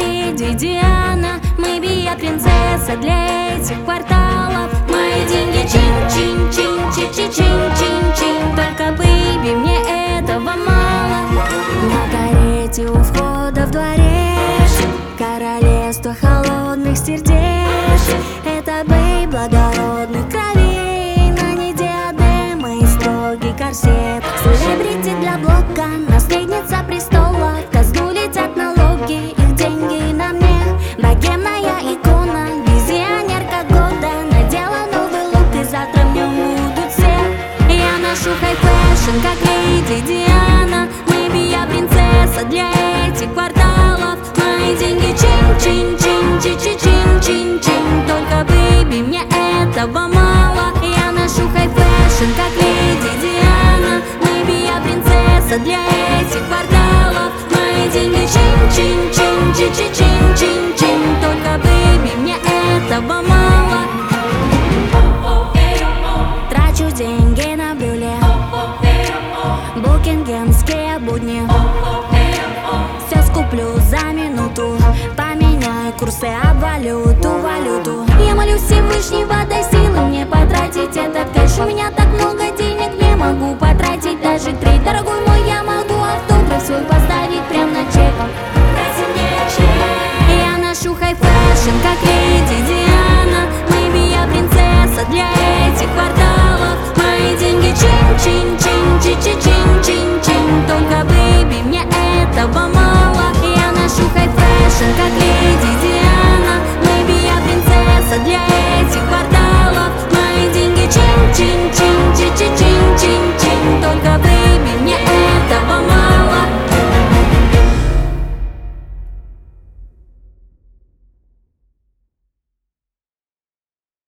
леди Диана. Мэйби я принцесса для этих кварталов. Мои деньги чин-чин-чин-чин-чин-чин-чин. Только, бэйби, мне этого мало. На карете у входа в дворец королевство холодных сердец. Это бэй благородных кровей, на ней диадема и строгий корсет. Селебрити для блока, наследница престола. В казну летят налоги, их деньги на мне. Богемная икона, визионерка года. Надела новый лук и завтра в нем будут все. Я ношу хай-фэшн, как леди Диана. Мэйби я принцесса для этих кварталов. Мои деньги чин-чин-чин-чин-чин-чин-чин. Только, бэйби, мне этого мало. Я ношу хай-фэшн, как леди Диана. Мэйби я принцесса для этих кварталов. Мои деньги чин-чин-чин-чин-чин-чин-чин. Только, бэйби, мне этого мало. Трачу деньги на брюле, букингемские будни. Все скуплю за минуту, поменяю курсы об валюту. Я молю Всевышнего, дай силы мне потратить этот кэш. У меня так много денег, не могу потратить даже 3. Дорогой мой, я могу автограф свой поставить прям на чек. Дайте мне чек. Я ношу хай-фэшн, как леди Диана. Мэйби я принцесса для этих кварталов. Мои деньги чин-чин-чин-чин-чин-чин-чин. Только, бэйби, мне этого мало. Я ношу хай-фэшн, как леди Диана. Мэйби я принцесса для этих кварталов. Мои деньги чин-чин-чин.